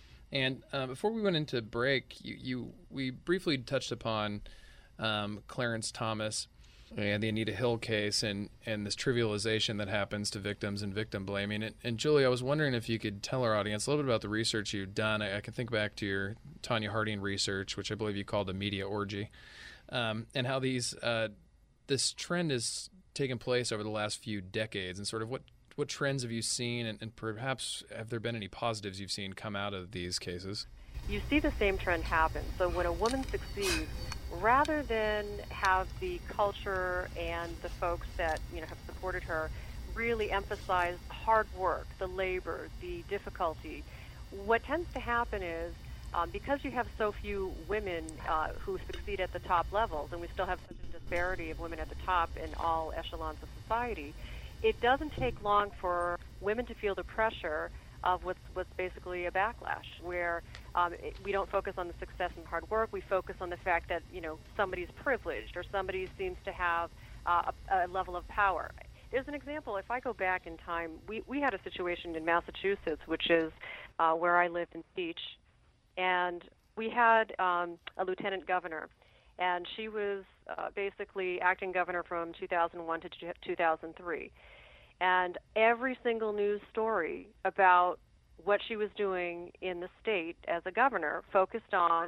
And uh, before we went into break, you, you we briefly touched upon um, Clarence Thomas and the Anita Hill case and, and this trivialization that happens to victims and victim blaming. And, and Julie, I was wondering if you could tell our audience a little bit about the research you've done. I, I can think back to your Tanya Harding research, which I believe you called a media orgy, um, and how these uh, this trend has taken place over the last few decades, and sort of what, what trends have you seen, and, and perhaps have there been any positives you've seen come out of these cases? You see the same trend happen. So when a woman succeeds, rather than have the culture and the folks that you know have supported her really emphasize hard work, the labor, the difficulty, what tends to happen is um, because you have so few women uh, who succeed at the top levels, and we still have such a disparity of women at the top in all echelons of society, it doesn't take long for women to feel the pressure of what's, what's basically a backlash, where um, it, we don't focus on the success and hard work. We focus on the fact that, you know, somebody's privileged or somebody seems to have uh, a, a level of power. There's an example. If I go back in time, we, we had a situation in Massachusetts, which is uh, where I lived in Beach, and we had um, a lieutenant governor, and she was uh, basically acting governor from two thousand one to two thousand three. And every single news story about what she was doing in the state as a governor focused on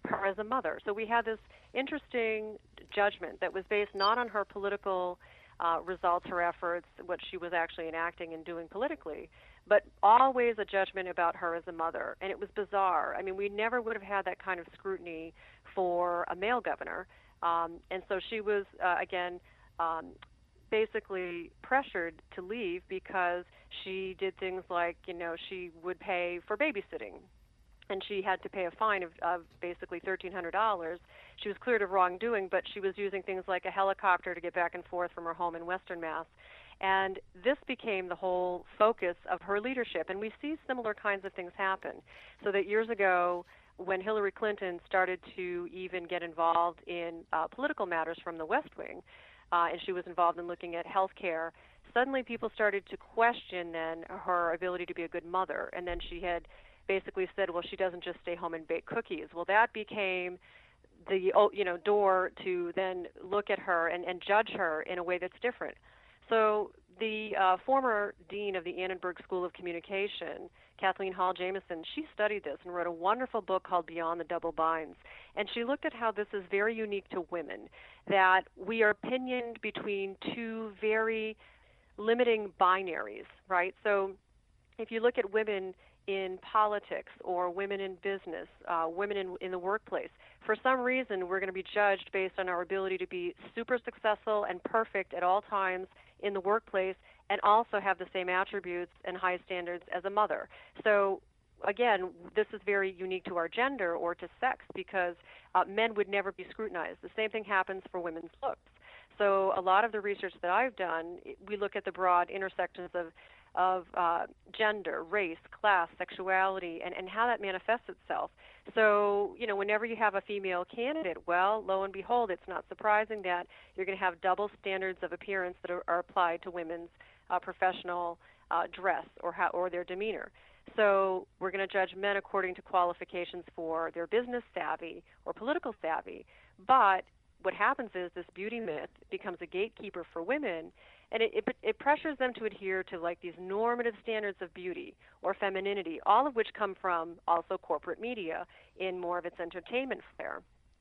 her as a mother. So we had this interesting judgment that was based not on her political uh, results, her efforts, what she was actually enacting and doing politically, but always a judgment about her as a mother. And it was bizarre. I mean, we never would have had that kind of scrutiny for a male governor. Um, and so she was, uh, again, um, basically pressured to leave because she did things like, you know, she would pay for babysitting, and she had to pay a fine of, of basically thirteen hundred dollars. She was cleared of wrongdoing, but she was using things like a helicopter to get back and forth from her home in Western Mass. And this became the whole focus of her leadership. And we see similar kinds of things happen. So that years ago, when Hillary Clinton started to even get involved in uh, political matters from the West Wing, uh, and she was involved in looking at health care, suddenly people started to question then her ability to be a good mother. And then she had basically said, well, she doesn't just stay home and bake cookies. Well, that became the you know door to then look at her and, and judge her in a way that's different. So the uh, former dean of the Annenberg School of Communication, Kathleen Hall Jamieson, she studied this and wrote a wonderful book called Beyond the Double Binds. And she looked at how this is very unique to women, that we are pinioned between two very limiting binaries, right? So if you look at women in politics or women in business, uh, women in, in the workplace, for some reason we're going to be judged based on our ability to be super successful and perfect at all times in the workplace and also have the same attributes and high standards as a mother. So again, this is very unique to our gender or to sex because uh, men would never be scrutinized. The same thing happens for women's looks. So a lot of the research that I've done, we look at the broad intersections of of uh, gender, race, class, sexuality, and, and how that manifests itself. So, you know, whenever you have a female candidate, well, lo and behold, it's not surprising that you're going to have double standards of appearance that are, are applied to women's uh, professional uh, dress or how, or their demeanor. So we're going to judge men according to qualifications for their business savvy or political savvy. But what happens is this beauty myth becomes a gatekeeper for women, and it, it, it pressures them to adhere to like these normative standards of beauty or femininity, all of which come from also corporate media in more of its entertainment flair.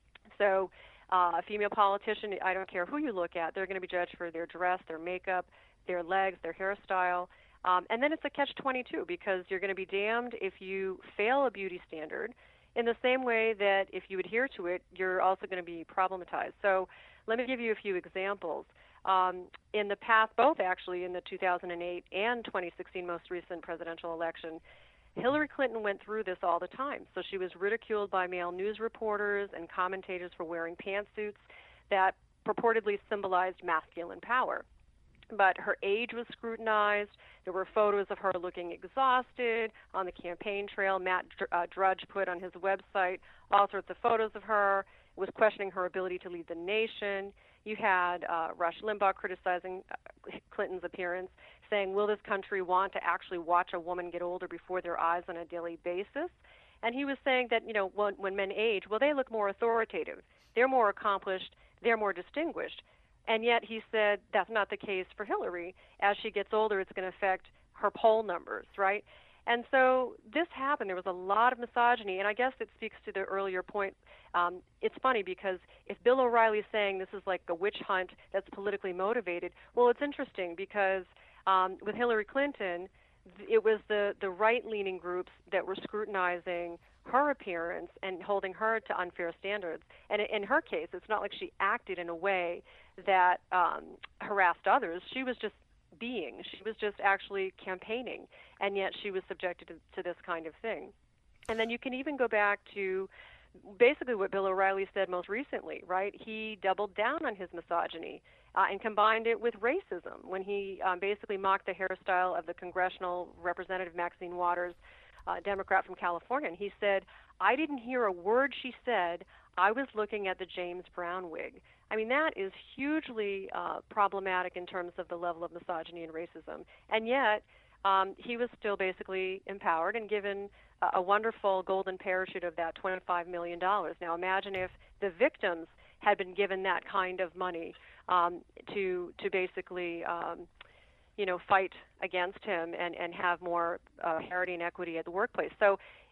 So uh, a female politician, I don't care who you look at, they're going to be judged for their dress, their makeup, their legs, their hairstyle. Um, and then it's a catch twenty-two because you're going to be damned if you fail a beauty standard in the same way that if you adhere to it, you're also going to be problematized. So let me give you a few examples. Um, in the past, both actually in the two thousand eight and twenty sixteen most recent presidential election, Hillary Clinton went through this all the time. So she was ridiculed by male news reporters and commentators for wearing pantsuits that purportedly symbolized masculine power. But her age was scrutinized. There were photos of her looking exhausted on the campaign trail. Matt uh, Drudge put on his website all sorts of photos of her, was questioning her ability to lead the nation. You had uh, Rush Limbaugh criticizing uh, Clinton's appearance, saying, will this country want to actually watch a woman get older before their eyes on a daily basis? And he was saying that, you know, when, when men age, well, they look more authoritative. They're more accomplished. They're more distinguished. And yet he said that's not the case for Hillary. As she gets older, it's going to affect her poll numbers, right? And so this happened. There was a lot of misogyny, and I guess it speaks to the earlier point. Um, it's funny because if Bill O'Reilly's saying this is like a witch hunt that's politically motivated, well, it's interesting because um, with Hillary Clinton, it was the, the right-leaning groups that were scrutinizing her appearance and holding her to unfair standards. And in her case, it's not like she acted in a way that um, harassed others. She was just being. She was just actually campaigning, and yet she was subjected to, to this kind of thing. And then you can even go back to basically what Bill O'Reilly said most recently, right? He doubled down on his misogyny uh, and combined it with racism when he um, basically mocked the hairstyle of the congressional representative Maxine Waters, uh, Democrat from California. And he said, I didn't hear a word she said. I was looking at the James Brown wig. I mean, that is hugely uh, problematic in terms of the level of misogyny and racism. And yet, um, he was still basically empowered and given a, a wonderful golden parachute of that twenty-five million dollars. Now, imagine if the victims had been given that kind of money um, to to basically, um, you know, fight against him and, and have more uh, parity and equity at the workplace. So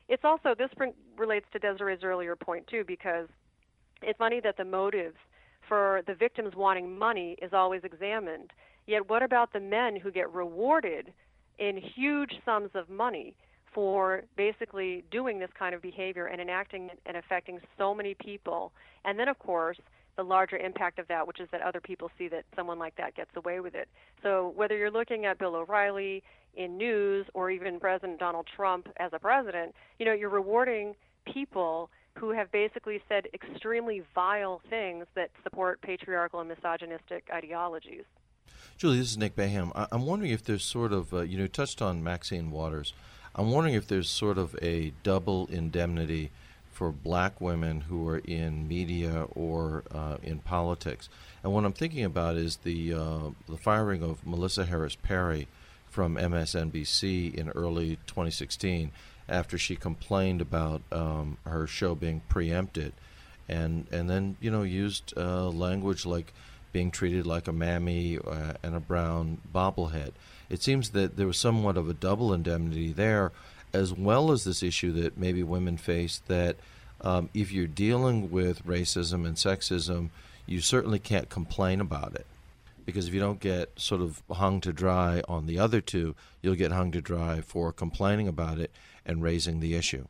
it's also, this bring, relates to Desiree's earlier point too, because it's funny that the motives for the victims wanting money is always examined. Yet what about the men who get rewarded in huge sums of money for basically doing this kind of behavior and enacting it and affecting so many people? And then, of course, the larger impact of that, which is that other people see that someone like that gets away with it. So whether you're looking at Bill O'Reilly in news or even President Donald Trump as a president, you know, you're rewarding people who have basically said extremely vile things that support patriarchal and misogynistic ideologies. Julie, this is Nick Baham. I- I'm wondering if there's sort of, uh, you know, touched on Maxine Waters. I'm wondering if there's sort of a double indemnity for black women who are in media or uh, in politics. And what I'm thinking about is the uh, the firing of Melissa Harris Perry from M S N B C in early twenty sixteen after she complained about um, her show being preempted, and and then, you know, used uh, language like being treated like a mammy uh, and a brown bobblehead. It seems that there was somewhat of a double indemnity there, as well as this issue that maybe women face, that um, if you're dealing with racism and sexism, you certainly can't complain about it. Because if you don't get sort of hung to dry on the other two, you'll get hung to dry for complaining about it and raising the issue.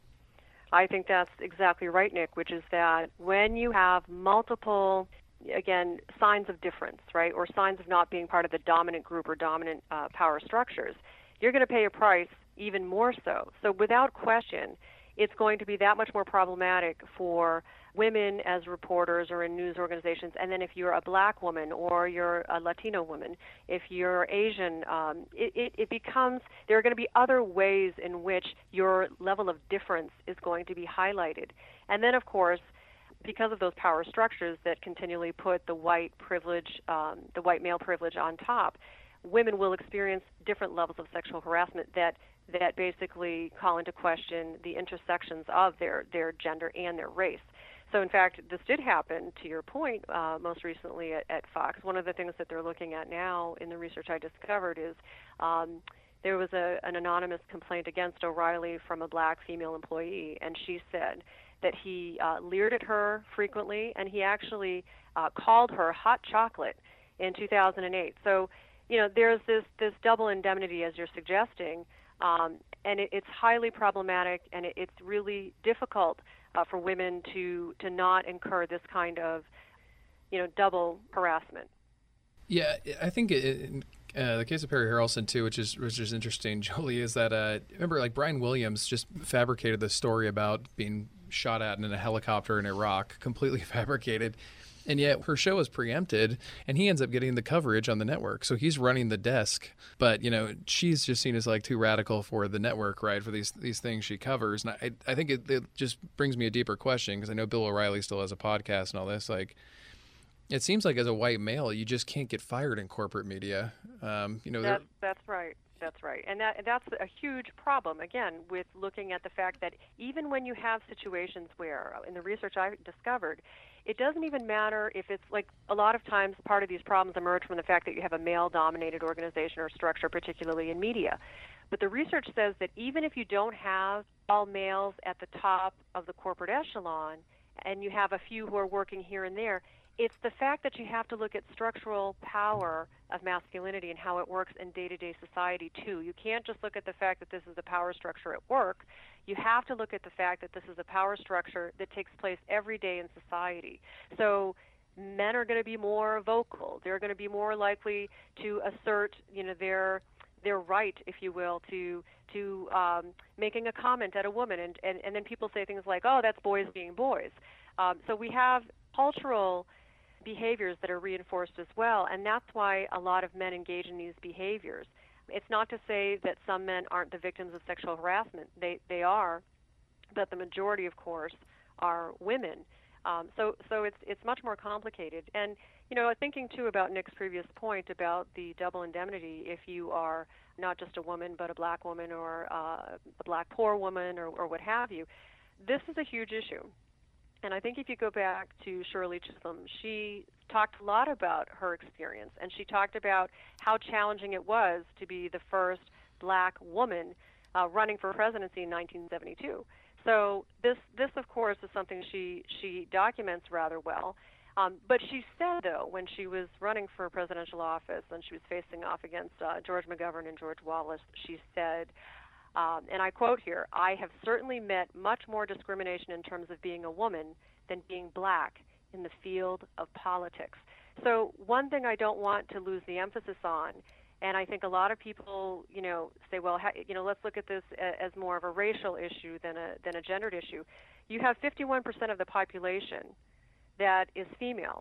I think that's exactly right, Nick, which is that when you have multiple, again, signs of difference, right, or signs of not being part of the dominant group or dominant uh, power structures, you're going to pay a price even more so. So without question, it's going to be that much more problematic for women as reporters or in news organizations. And then if you're a black woman or you're a Latino woman, if you're Asian, um, it, it, it becomes, there are going to be other ways in which your level of difference is going to be highlighted. And then, of course, because of those power structures that continually put the white privilege, um, the white male privilege on top, women will experience different levels of sexual harassment that that basically call into question the intersections of their, their gender and their race. So, in fact, this did happen, to your point, uh, most recently at, at Fox. One of the things that they're looking at now in the research I discovered is um, there was a, an anonymous complaint against O'Reilly from a black female employee, and she said that he uh, leered at her frequently, and he actually uh, called her hot chocolate in two thousand eight. So, you know, there's this, this double indemnity, as you're suggesting, um, and it, it's highly problematic, and it, it's really difficult uh, for women to, to not incur this kind of, you know, double harassment. Yeah, I think it, in uh, the case of Perry Harrelson too, which is which is interesting, Jolie, is that uh, remember, like Brian Williams just fabricated the story about being shot at in a helicopter in Iraq, completely fabricated. And yet her show is preempted, and he ends up getting the coverage on the network. So he's running the desk. But, you know, she's just seen as like too radical for the network, right, for these these things she covers. And I, I think it, it just brings me a deeper question, because I know Bill O'Reilly still has a podcast and all this. Like, it seems like as a white male, you just can't get fired in corporate media. Um, you know, that's, that's right. That's right. And that that's a huge problem, again, with looking at the fact that even when you have situations where, in the research I discovered, it doesn't even matter if it's like a lot of times part of these problems emerge from the fact that you have a male-dominated organization or structure, particularly in media. But the research says that even if you don't have all males at the top of the corporate echelon and you have a few who are working here and there, it's the fact that you have to look at structural power of masculinity and how it works in day-to-day society, too. You can't just look at the fact that this is a power structure at work. You have to look at the fact that this is a power structure that takes place every day in society. So men are going to be more vocal. They're going to be more likely to assert, you know, their their right, if you will, to to um, making a comment at a woman. And, and, and then people say things like, oh, that's boys being boys. Um, so we have cultural behaviors that are reinforced as well, and that's why a lot of men engage in these behaviors. It's not to say that some men aren't the victims of sexual harassment. They they are, but the majority, of course, are women. Um, so so it's it's much more complicated. And, you know, thinking, too, about Nick's previous point about the double indemnity, if you are not just a woman but a black woman or uh, a black poor woman or, or what have you, this is a huge issue. And I think if you go back to Shirley Chisholm, she talked a lot about her experience, and she talked about how challenging it was to be the first black woman uh, running for presidency in nineteen seventy-two. So this, this of course, is something she, she documents rather well. Um, but she said, though, when she was running for presidential office and she was facing off against uh, George McGovern and George Wallace, she said, um, and I quote here, "I have certainly met much more discrimination in terms of being a woman than being black in the field of politics." So one thing I don't want to lose the emphasis on, and I think a lot of people, you know, say, well, ha- you know, let's look at this a- as more of a racial issue than a than a gendered issue. You have fifty-one percent of the population that is female.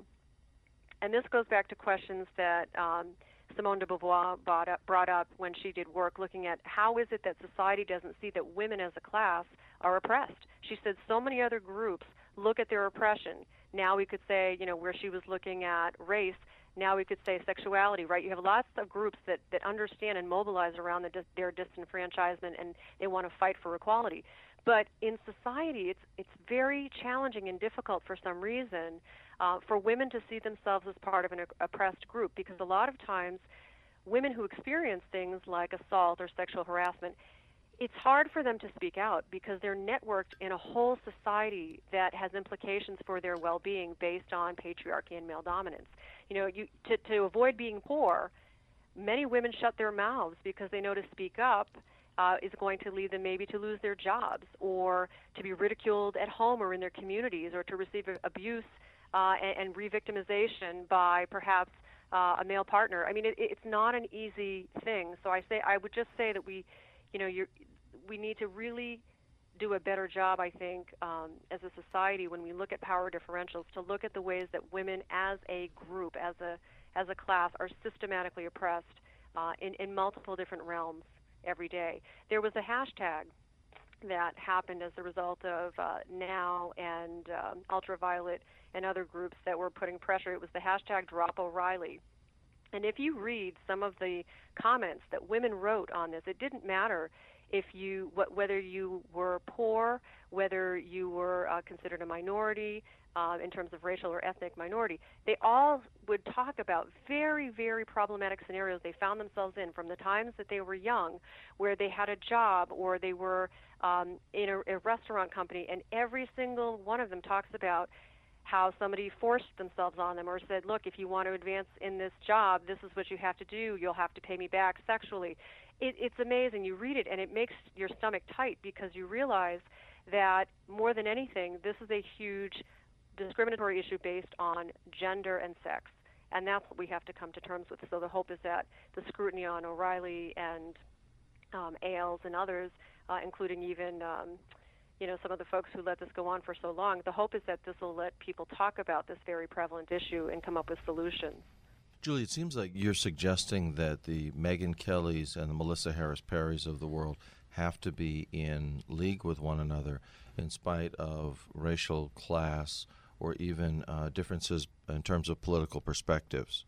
And this goes back to questions that um, Simone de Beauvoir brought up, brought up when she did work looking at how is it that society doesn't see that women as a class are oppressed. She said so many other groups look at their oppression. Now we could say, you know, where she was looking at race, now we could say sexuality, right? You have lots of groups that, that understand and mobilize around the dis- their disenfranchisement, and they want to fight for equality. But in society, it's it's very challenging and difficult for some reason uh, for women to see themselves as part of an oppressed group, because a lot of times women who experience things like assault or sexual harassment, it's hard for them to speak out because they're networked in a whole society that has implications for their well-being based on patriarchy and male dominance. You know, you to, to avoid being poor, many women shut their mouths because they know to speak up Uh, is going to lead them maybe to lose their jobs or to be ridiculed at home or in their communities or to receive abuse uh, and, and re-victimization by perhaps uh, a male partner. I mean, it, it's not an easy thing. So I say, I would just say that we, you know, you're, we need to really do a better job, I think, um, as a society when we look at power differentials, to look at the ways that women as a group, as a as a class, are systematically oppressed uh, in, in multiple different realms every day. There was a hashtag that happened as a result of uh, Now and um, Ultraviolet and other groups that were putting pressure. It was the hashtag Drop O'Reilly. And if you read some of the comments that women wrote on this, it didn't matter if you wh- whether you were poor, whether you were uh, considered a minority uh, in terms of racial or ethnic minority. They all would talk about very, very problematic scenarios they found themselves in from the times that they were young, where they had a job or they were um, in a, a restaurant company, and every single one of them talks about how somebody forced themselves on them or said, look, if you want to advance in this job, this is what you have to do. You'll have to pay me back sexually. It, it's amazing. You read it, and it makes your stomach tight because you realize that more than anything, this is a huge discriminatory issue based on gender and sex, and that's what we have to come to terms with. So the hope is that the scrutiny on O'Reilly and um, Ailes and others, uh, including even um, you know, some of the folks who let this go on for so long, the hope is that this will let people talk about this very prevalent issue and come up with solutions. Julie, it seems like you're suggesting that the Megyn Kellys and the Melissa Harris Perrys of the world have to be in league with one another in spite of racial, class, or even uh, differences in terms of political perspectives.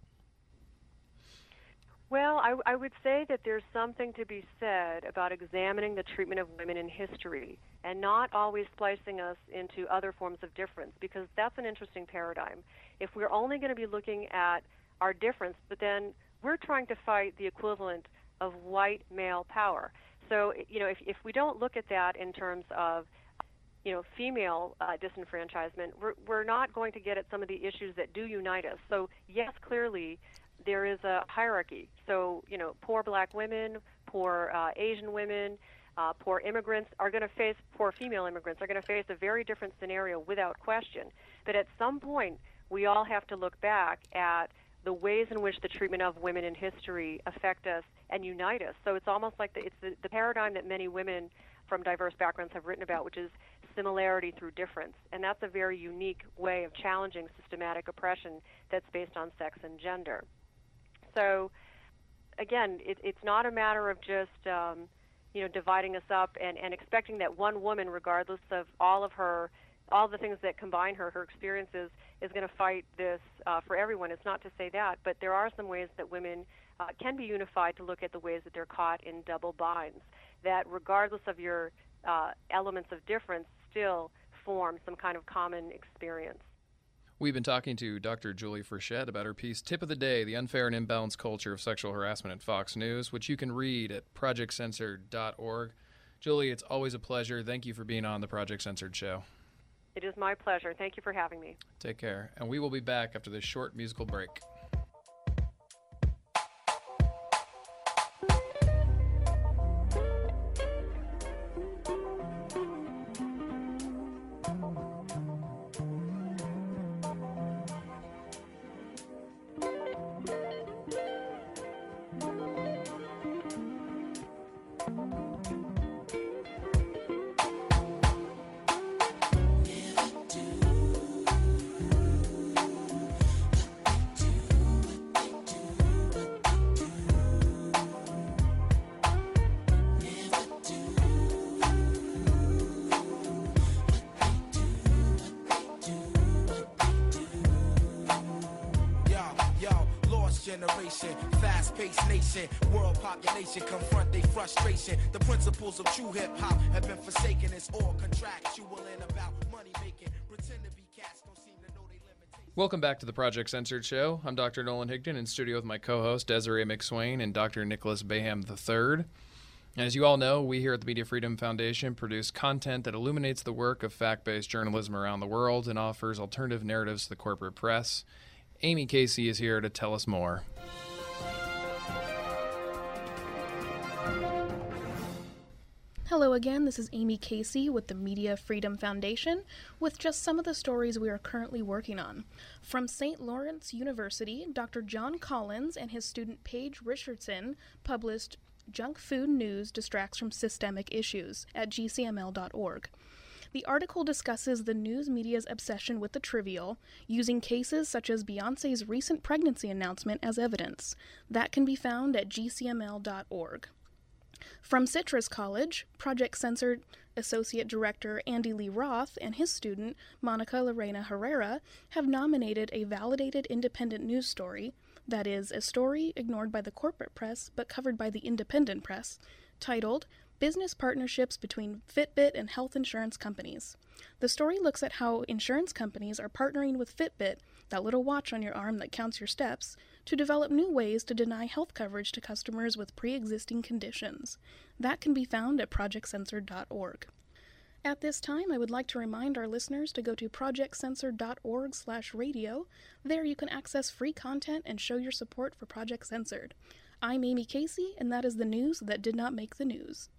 Well, I, I would say that there's something to be said about examining the treatment of women in history and not always splicing us into other forms of difference, because that's an interesting paradigm. If we're only going to be looking at our difference, but then we're trying to fight the equivalent of white male power. So, you know, if, if we don't look at that in terms of, you know, female uh, disenfranchisement, we're, we're not going to get at some of the issues that do unite us. So, yes, clearly, there is a hierarchy. So, you know, poor black women, poor uh, Asian women, uh, poor immigrants are going to face, poor female immigrants are going to face a very different scenario without question. But at some point, we all have to look back at the ways in which the treatment of women in history affect us and unite us. So it's almost like the, it's the, the paradigm that many women from diverse backgrounds have written about, which is similarity through difference. And that's a very unique way of challenging systematic oppression that's based on sex and gender. So, again, it, it's not a matter of just, um, you know, dividing us up and, and expecting that one woman, regardless of all of her, all the things that combine her, her experiences, is going to fight this uh, for everyone. It's not to say that, but there are some ways that women uh, can be unified to look at the ways that they're caught in double binds, that regardless of your uh, elements of difference, still form some kind of common experience. We've been talking to Doctor Julie Frechette about her piece, Tip of the Day, The Unfair and Imbalanced Culture of Sexual Harassment at Fox News, which you can read at project censored dot org. Julie, it's always a pleasure. Thank you for being on the Project Censored show. It is my pleasure. Thank you for having me. Take care. And we will be back after this short musical break. Generation, fast-paced nation, world population confront their frustration. The principles of true hip-hop have been forsaken. It's all contractual and about money making. Pretend to be cats, don't seem to know they limitations. Welcome back to the Project Censored show. I'm Doctor Nolan Higdon in studio with my co-host Desiree McSwain and Doctor Nicholas Bayham the third. And as you all know, we here at the Media Freedom Foundation produce content that illuminates the work of fact-based journalism around the world and offers alternative narratives to the corporate press. Amy Casey is here to tell us more. Hello again, this is Amy Casey with the Media Freedom Foundation with just some of the stories we are currently working on. From Saint Lawrence University, Doctor John Collins and his student Paige Richardson published Junk Food News Distracts from Systemic Issues at G C M L dot org. The article discusses the news media's obsession with the trivial, using cases such as Beyoncé's recent pregnancy announcement as evidence. That can be found at G C M L dot org. From Citrus College, Project Censored Associate Director Andy Lee Roth and his student, Monica Lorena Herrera, have nominated a validated independent news story, that is, a story ignored by the corporate press but covered by the independent press, titled Business Partnerships Between Fitbit and Health Insurance Companies. The story looks at how insurance companies are partnering with Fitbit, that little watch on your arm that counts your steps, to develop new ways to deny health coverage to customers with pre-existing conditions. That can be found at project censored dot org. At this time, I would like to remind our listeners to go to project censored dot org slash radio. There you can access free content and show your support for Project Censored. I'm Amy Casey, and that is the news that did not make the news.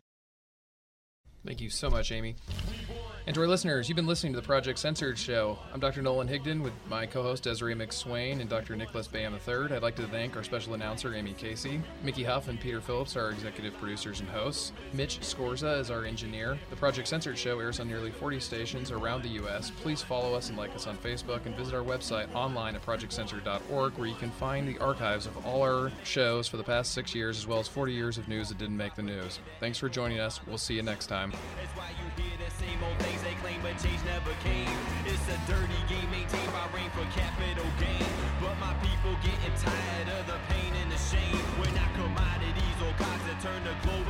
Thank you so much, Amy. And to our listeners, you've been listening to the Project Censored show. I'm Doctor Nolan Higdon with my co-host Desiree McSwain and Doctor Nicholas Bayham the third. I'd like to thank our special announcer, Amy Casey. Mickey Huff and Peter Phillips are our executive producers and hosts. Mitch Scorza is our engineer. The Project Censored show airs on nearly forty stations around the U S. Please follow us and like us on Facebook and visit our website online at project censored dot org, where you can find the archives of all our shows for the past six years as well as forty years of news that didn't make the news. Thanks for joining us. We'll see you next time. That's why you hear the same old things they claim, but change never came. It's a dirty game maintained by rain for capital gain. But my people getting tired of the pain and the shame. We're not commodities or gods that turn the globe